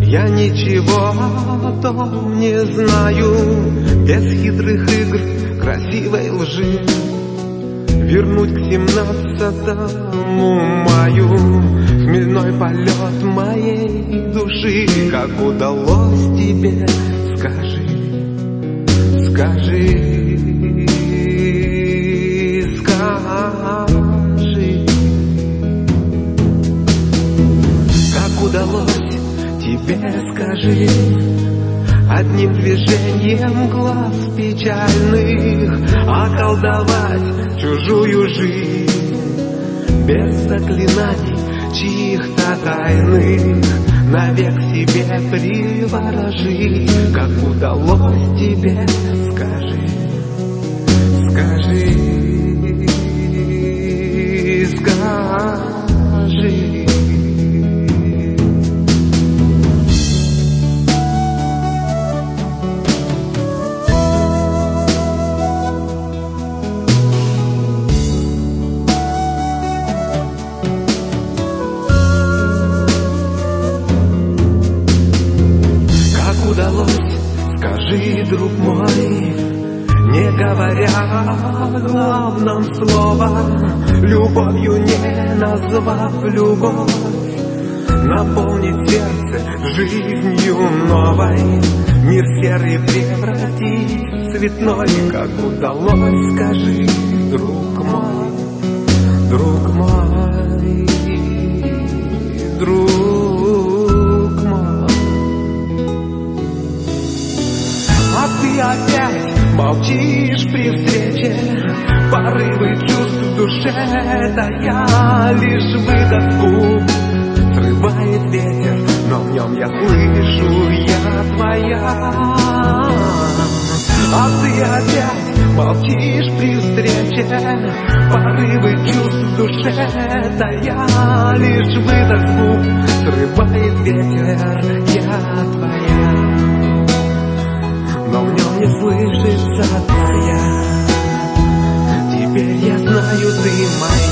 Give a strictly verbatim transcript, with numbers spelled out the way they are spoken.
Я ничего о том не знаю, без хитрых игр, красивой лжи. Вернуть к семнадцатому маю хмельной полет моей души. Как удалось тебе, скажи, скажи, скажи. Как удалось тебе, скажи, одним движением глаз печальных околдовать чужую жизнь без заклинаний чьих-то тайных, навек себе приворожи. Как удалось тебе, скажи, скажи, скажи. Удалось, скажи, друг мой, не говоря о главном слова, любовью не назвав любовь, наполнить сердце жизнью новой, мир серый превратить в цветной. Как удалось, скажи, друг мой, друг мой, друг. А ты опять молчишь при встрече, порывы чувств в душе тая, лишь выдох губ срывает ветер, но в нем я слышу, я твоя. А ты опять молчишь при встрече, порывы чувств в душе тая, лишь выдох губ срывает ветер, я твоя. Но в нем не слышится твоя. Теперь я знаю, ты моя.